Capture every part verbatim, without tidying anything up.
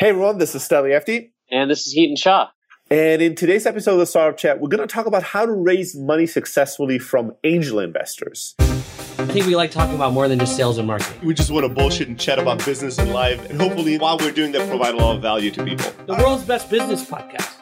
Hey everyone, this is Stanley Efti. And this is Heaton Shah. And in today's episode of the Startup Chat, we're going to talk about how to raise money successfully from angel investors. I think we like talking about more than just sales and marketing. We just want to bullshit and chat about business and life. And hopefully, while we're doing that, provide a lot of value to people. The world's best business podcast.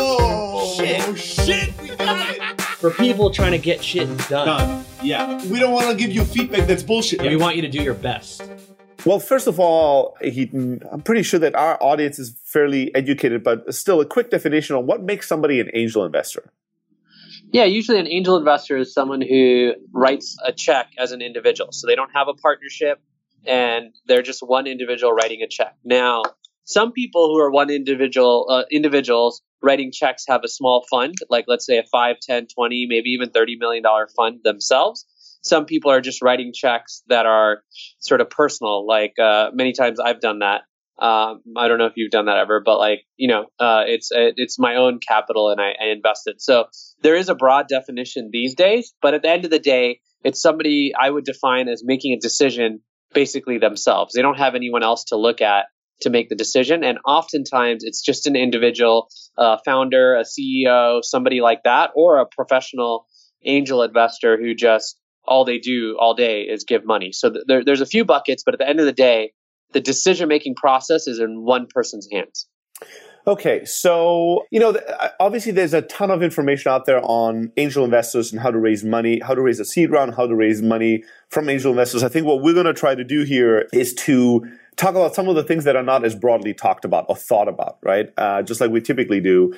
Oh, shit. Oh, shit. We got it. For people trying to get shit done. Done. Yeah. We don't want to give you feedback that's bullshit. We want you to do your best. Well, first of all, Heaton, I'm pretty sure that our audience is fairly educated, but still a quick definition on what makes somebody an angel investor. Yeah, usually an angel investor is someone who writes a check as an individual. So they don't have a partnership and they're just one individual writing a check. Now, some people who are one individual uh, individuals writing checks have a small fund, like let's say a five, ten, twenty, maybe even thirty million dollars fund themselves. Some people are just writing checks that are sort of personal, like uh, many times I've done that. Um, I don't know if you've done that ever, but like, you know, uh, it's it's my own capital and I, I invest it. So there is a broad definition these days, but at the end of the day, it's somebody I would define as making a decision basically themselves. They don't have anyone else to look at to make the decision. And oftentimes it's just an individual uh, founder, a C E O, somebody like that, or a professional angel investor who just all they do all day is give money. So th- there, there's a few buckets, but at the end of the day, the decision-making process is in one person's hands. Okay, so, you know, obviously there's a ton of information out there on angel investors and how to raise money, how to raise a seed round, how to raise money from angel investors. I think what we're going to try to do here is to talk about some of the things that are not as broadly talked about or thought about, right? Uh, just like we typically do.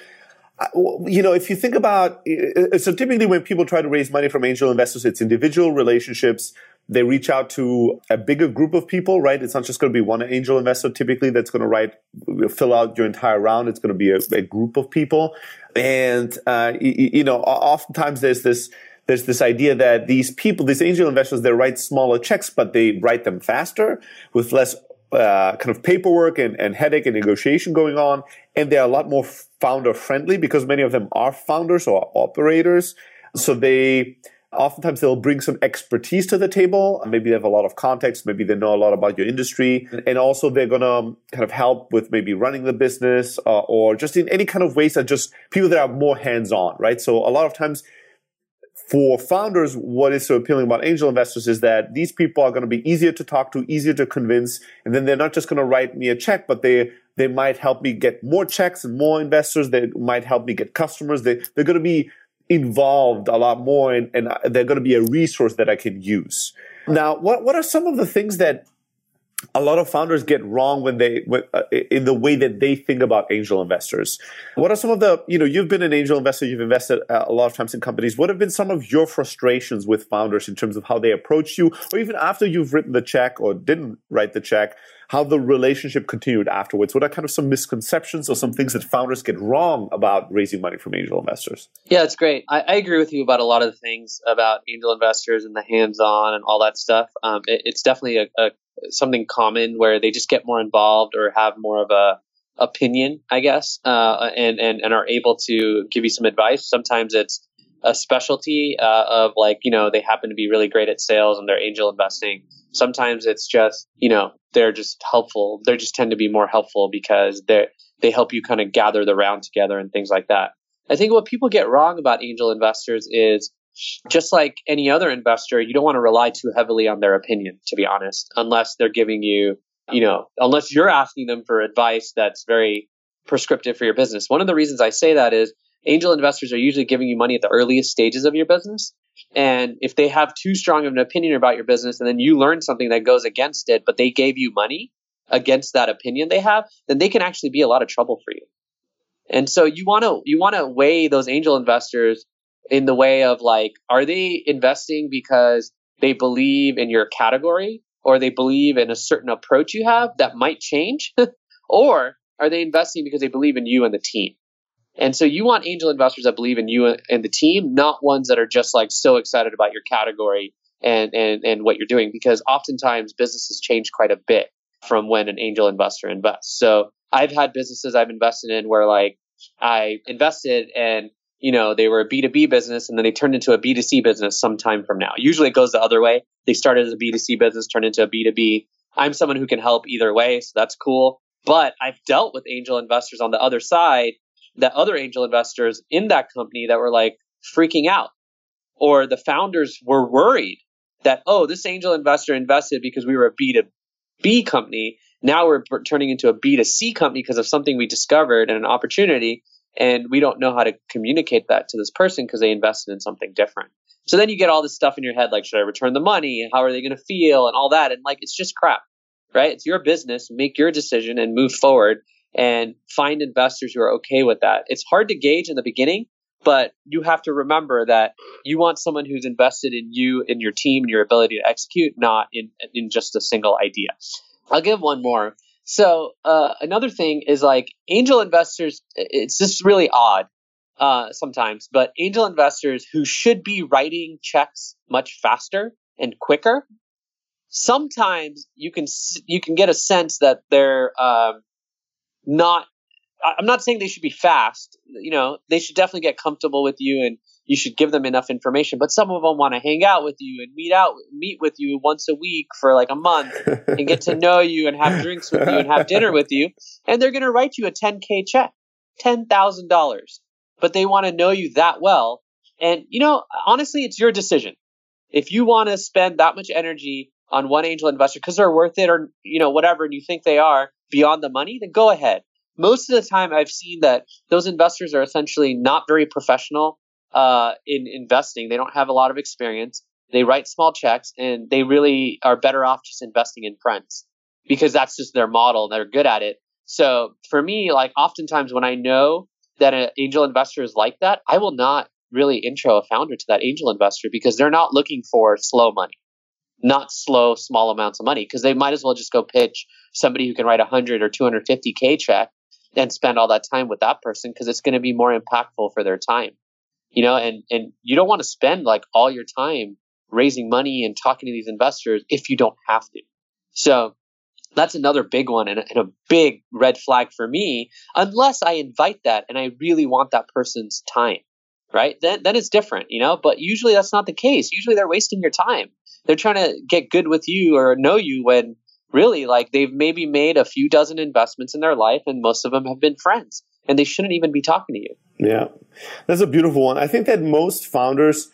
You know, if you think about, so typically when people try to raise money from angel investors, it's individual relationships. They reach out to a bigger group of people, right? It's not just going to be one angel investor typically that's going to write, fill out your entire round. It's going to be a, a group of people. And, uh, you, you know, oftentimes there's this, there's this idea that these people, these angel investors, they write smaller checks, but they write them faster with less Uh, kind of paperwork and, and headache and negotiation going on. And they're a lot more founder friendly because many of them are founders or operators. So they oftentimes they'll bring some expertise to the table. Maybe they have a lot of context. Maybe they know a lot about your industry. And also they're going to kind of help with maybe running the business uh, or just in any kind of ways that just people that are more hands-on, right? So a lot of times for founders, what is so appealing about angel investors is that these people are going to be easier to talk to, easier to convince, and then they're not just going to write me a check, but they they might help me get more checks and more investors. They might help me get customers. They, they're going to be involved a lot more, and, and they're going to be a resource that I can use. Now, what what are some of the things that a lot of founders get wrong when they, when, uh, in the way that they think about angel investors? What are some of the, you know, you've been an angel investor, you've invested uh, a lot of times in companies. What have been some of your frustrations with founders in terms of how they approach you, or even after you've written the check or didn't write the check, how the relationship continued afterwards? What are kind of some misconceptions or some things that founders get wrong about raising money from angel investors? Yeah, it's great. I, I agree with you about a lot of the things about angel investors and the hands-on and all that stuff. Um, it, it's definitely a, a something common where they just get more involved or have more of a opinion, I guess, uh, and, and, and are able to give you some advice. Sometimes it's a specialty uh, of like, you know, they happen to be really great at sales and they're angel investing. Sometimes it's just, you know, they're just helpful. They just tend to be more helpful because they they help you kind of gather the round together and things like that. I think what people get wrong about angel investors is just like any other investor, you don't want to rely too heavily on their opinion, to be honest, unless they're giving you, you know, unless you're asking them for advice that's very prescriptive for your business. One of the reasons I say that is angel investors are usually giving you money at the earliest stages of your business. And if they have too strong of an opinion about your business and then you learn something that goes against it, but they gave you money against that opinion they have, then they can actually be a lot of trouble for you. And so you want to you want to weigh those angel investors in the way of like, are they investing because they believe in your category or they believe in a certain approach you have that might change? Or are they investing because they believe in you and the team? And so you want angel investors that believe in you and the team, not ones that are just like so excited about your category and, and, and what you're doing, because oftentimes businesses change quite a bit from when an angel investor invests. So I've had businesses I've invested in where like I invested and you know, they were a B two B business and then they turned into a B two C business sometime from now. Usually it goes the other way. They started as a B two C business, turned into a B two B. I'm someone who can help either way, so that's cool. But I've dealt with angel investors on the other side, that other angel investors in that company that were like freaking out, or the founders were worried that, oh, this angel investor invested because we were a B to B company. Now we're turning into a B to C company because of something we discovered and an opportunity. And we don't know how to communicate that to this person because they invested in something different. So then you get all this stuff in your head, like, should I return the money? How are they going to feel? And all that. And like, it's just crap, right? It's your business. Make your decision and move forward and find investors who are okay with that. It's hard to gauge in the beginning, but you have to remember that you want someone who's invested in you, in your team, and your ability to execute, not in, in just a single idea. I'll give one more. So uh, another thing is like angel investors, it's just really odd uh, sometimes, but angel investors who should be writing checks much faster and quicker, sometimes you can you can get a sense that they're um, not, I'm not saying they should be fast. You know, they should definitely get comfortable with you and you should give them enough information. But some of them want to hang out with you and meet out, meet with you once a week for like a month and get to know you and have drinks with you and have dinner with you. And they're going to write you a ten K check, ten thousand dollars. But they want to know you that well. And, you know, honestly, it's your decision. If you want to spend that much energy on one angel investor because they're worth it or, you know, whatever, and you think they are beyond the money, then go ahead. Most of the time I've seen that those investors are essentially not very professional uh, in investing. They don't have a lot of experience. They write small checks and they really are better off just investing in friends because that's just their model. They're good at it. So for me, like oftentimes when I know that an angel investor is like that, I will not really intro a founder to that angel investor because they're not looking for slow money, not slow, small amounts of money, because they might as well just go pitch somebody who can write a hundred or two hundred fifty K check and spend all that time with that person because it's going to be more impactful for their time, you know, and, and you don't want to spend like all your time raising money and talking to these investors if you don't have to. So that's another big one and a, and a big red flag for me, unless I invite that and I really want that person's time, right? Then, then it's different, you know, but usually that's not the case. Usually they're wasting your time. They're trying to get good with you or know you when really, like they've maybe made a few dozen investments in their life and most of them have been friends and they shouldn't even be talking to you. Yeah, that's a beautiful one. I think that most founders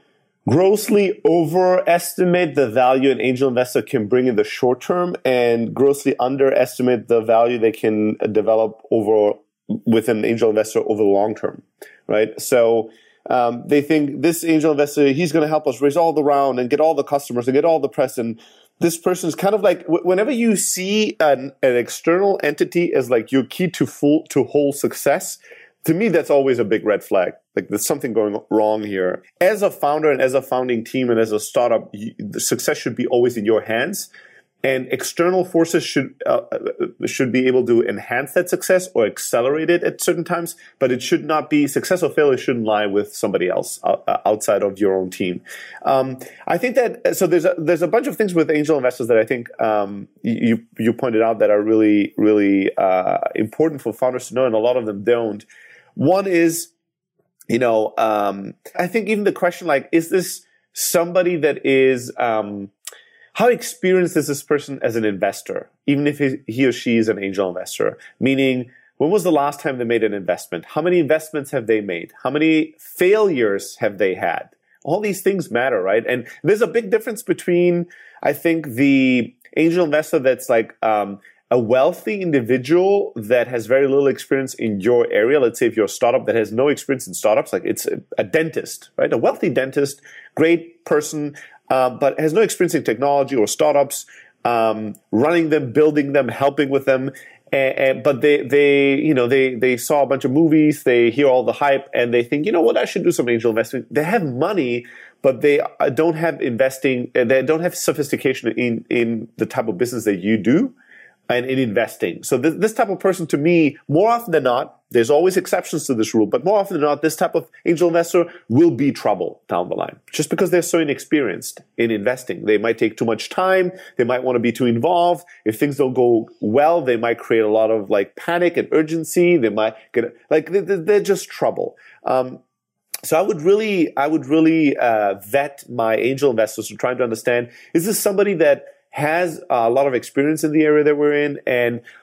grossly overestimate the value an angel investor can bring in the short term and grossly underestimate the value they can develop over with an angel investor over the long term, right? So um, they think this angel investor, he's going to help us raise all the round and get all the customers and get all the press. And this person is kind of like, whenever you see an, an external entity as like your key to full, to whole success, to me, that's always a big red flag. Like there's something going wrong here. As a founder and as a founding team and as a startup, you, the success should be always in your hands. And external forces should uh, should be able to enhance that success or accelerate it at certain times. But it should not be, success or failure shouldn't lie with somebody else uh, outside of your own team. Um, I think that, so there's a, there's a bunch of things with angel investors that I think um, you you pointed out that are really, really uh, important for founders to know, and a lot of them don't. One is, you know, um, I think even the question like, is this somebody that is, um, how experienced is this person as an investor, even if he, he or she is an angel investor? Meaning, when was the last time they made an investment? How many investments have they made? How many failures have they had? All these things matter, right? And there's a big difference between, I think, the angel investor that's like, um, a wealthy individual that has very little experience in your area. Let's say if you're a startup that has no experience in startups, like it's a, a dentist, right? A wealthy dentist, great person, uh, but has no experience in technology or startups, um, running them, building them, helping with them. And, and, but they, they, you know, they, they saw a bunch of movies, they hear all the hype and they think, you know what, I should do some angel investing. They have money, but they don't have investing, they don't have sophistication in, in the type of business that you do. And in investing. So this, this type of person, to me, more often than not, there's always exceptions to this rule, but more often than not, this type of angel investor will be trouble down the line. Just because they're so inexperienced in investing. They might take too much time. They might want to be too involved. If things don't go well, they might create a lot of like panic and urgency. They might get, like, they're just trouble. Um, So I would really, I would really uh, vet my angel investors to try to understand, is this somebody that has a lot of experience in the area that we're in, and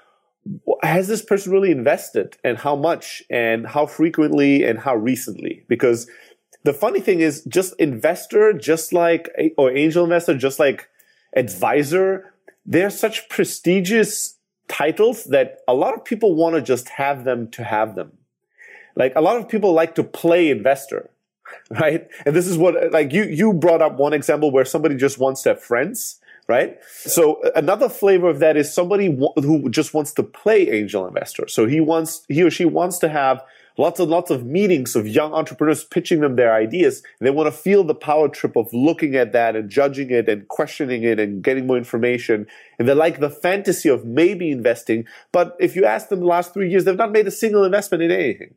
has this person really invested, and how much, and how frequently, and how recently? Because the funny thing is, just investor, just like, or angel investor, just like advisor, they're such prestigious titles that a lot of people want to just have them to have them. Like, a lot of people like to play investor, right? And this is what, like, you, you brought up one example where somebody just wants to have friends, right? So another flavor of that is somebody w- who just wants to play angel investor. So he wants, he or she wants to have lots and lots of meetings of young entrepreneurs pitching them their ideas. They want to feel the power trip of looking at that and judging it and questioning it and getting more information. And they like the fantasy of maybe investing. But if you ask them the last three years, they've not made a single investment in anything.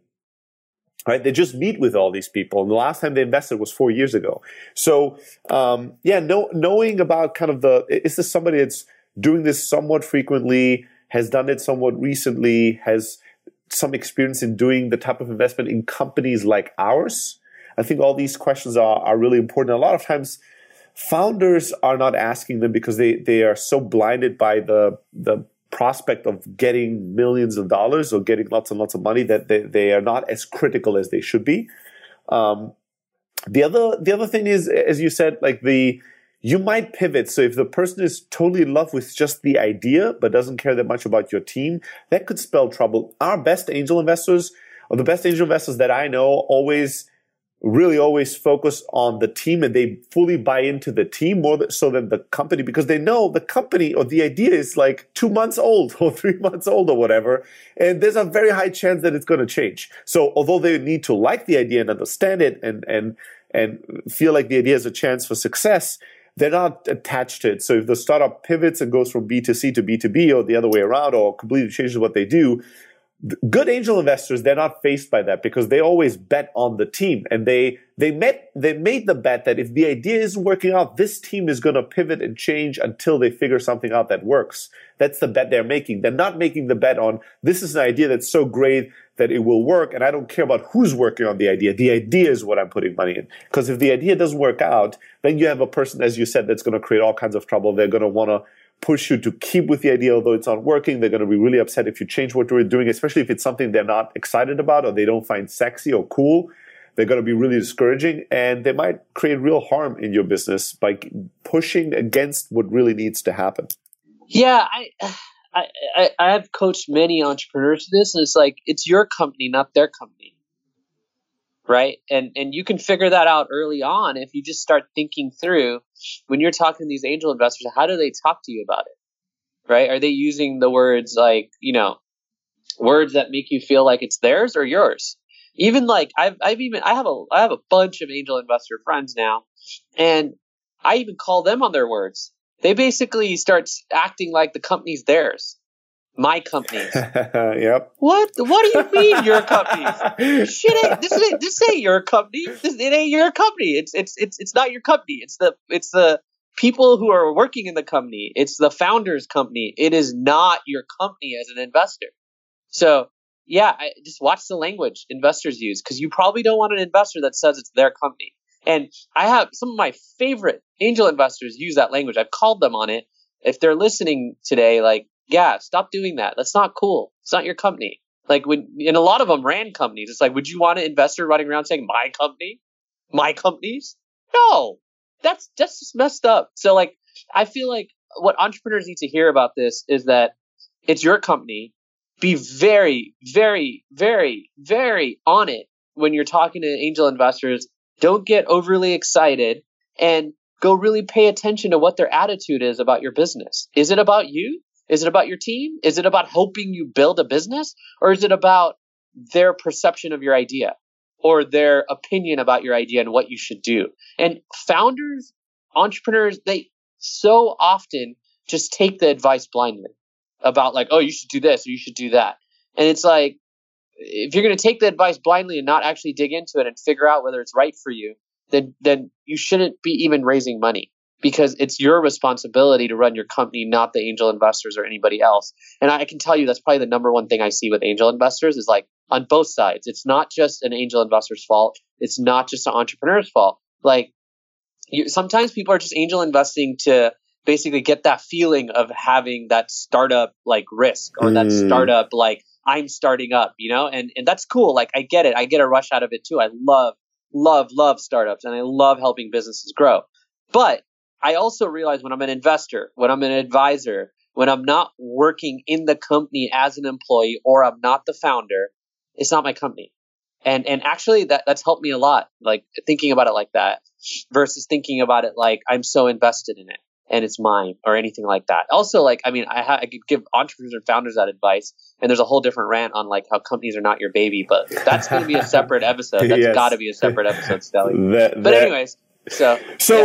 Right? They just meet with all these people. And the last time they invested was four years ago. So, um, yeah, know, knowing about kind of the, is this somebody that's doing this somewhat frequently, has done it somewhat recently, has some experience in doing the type of investment in companies like ours? I think all these questions are, are really important. A lot of times founders are not asking them because they, they are so blinded by the, the prospect of getting millions of dollars or getting lots and lots of money that they, they are not as critical as they should be. Um, the other, the other thing is, as you said, like the, you might pivot. So if the person is totally in love with just the idea, but doesn't care that much about your team, that could spell trouble. Our best angel investors, or the best angel investors that I know, always, really always focus on the team, and they fully buy into the team more so than the company, because they know the company or the idea is like two months old or three months old or whatever. And there's a very high chance that it's going to change. So although they need to like the idea and understand it and, and, and feel like the idea has a chance for success, they're not attached to it. So if the startup pivots and goes from B to C to B to B, or the other way around, or completely changes what they do, good angel investors, they're not faced by that because they always bet on the team. And they they met they made the bet that if the idea isn't working out, this team is going to pivot and change until they figure something out that works. That's the bet they're making. They're not making the bet on, this is an idea that's so great that it will work, and I don't care about who's working on the idea. The idea is what I'm putting money in. Because if the idea doesn't work out, then you have a person, as you said, that's going to create all kinds of trouble. They're going to want to push you to keep with the idea, although it's not working. They're going to be really upset if you change what you're doing, especially if it's something they're not excited about or they don't find sexy or cool. They're going to be really discouraging, and they might create real harm in your business by pushing against what really needs to happen. Yeah, I, I, I have coached many entrepreneurs to this, and it's like, it's your company, not their company. Right. And and you can figure that out early on if you just start thinking through, when you're talking to these angel investors, how do they talk to you about it? Right. Are they using the words like, you know, words that make you feel like it's theirs or yours? Even like I've I've even I have a I have a bunch of angel investor friends now, and I even call them on their words. They basically start acting like the company's theirs. My company. Yep. What? What do you mean your company? Shit, ain't, this ain't this ain't your company. This it ain't your company. It's it's it's it's not your company. It's the it's the people who are working in the company. It's the founder's company. It is not your company as an investor. So yeah, I, just watch the language investors use, because you probably don't want an investor that says it's their company. And I have some of my favorite angel investors use that language. I've called them on it. If they're listening today, like, yeah, stop doing that. That's not cool. It's not your company. Like, when, and a lot of them ran companies. It's like, would you want an investor running around saying my company, my companies? No, that's that's just messed up. So like, I feel like what entrepreneurs need to hear about this is that it's your company. Be very, very, very, very on it when you're talking to angel investors. Don't get overly excited, and go really pay attention to what their attitude is about your business. Is it about you? Is it about your team? Is it about helping you build a business? Or is it about their perception of your idea or their opinion about your idea and what you should do? And founders, entrepreneurs, they so often just take the advice blindly about like, oh, you should do this or you should do that. And it's like, if you're going to take the advice blindly and not actually dig into it and figure out whether it's right for you, then then you shouldn't be even raising money, because it's your responsibility to run your company, not the angel investors or anybody else. And I can tell you that's probably the number one thing I see with angel investors is like, on both sides. It's not just an angel investor's fault. It's not just an entrepreneur's fault. Like, you, sometimes people are just angel investing to basically get that feeling of having that startup like risk or that Mm. startup like I'm starting up, you know, and, and that's cool. Like I get it. I get a rush out of it too. I love, love, love startups and I love helping businesses grow. But I also realize when I'm an investor, when I'm an advisor, when I'm not working in the company as an employee or I'm not the founder, it's not my company. And and actually that that's helped me a lot, like thinking about it like that versus thinking about it like I'm so invested in it and it's mine or anything like that. Also, like, I mean, I, ha- I could give entrepreneurs and founders that advice, and there's a whole different rant on like how companies are not your baby, but that's going to be a separate episode. That's Yes. got to be a separate episode, Stelly. That- But that- anyways, so So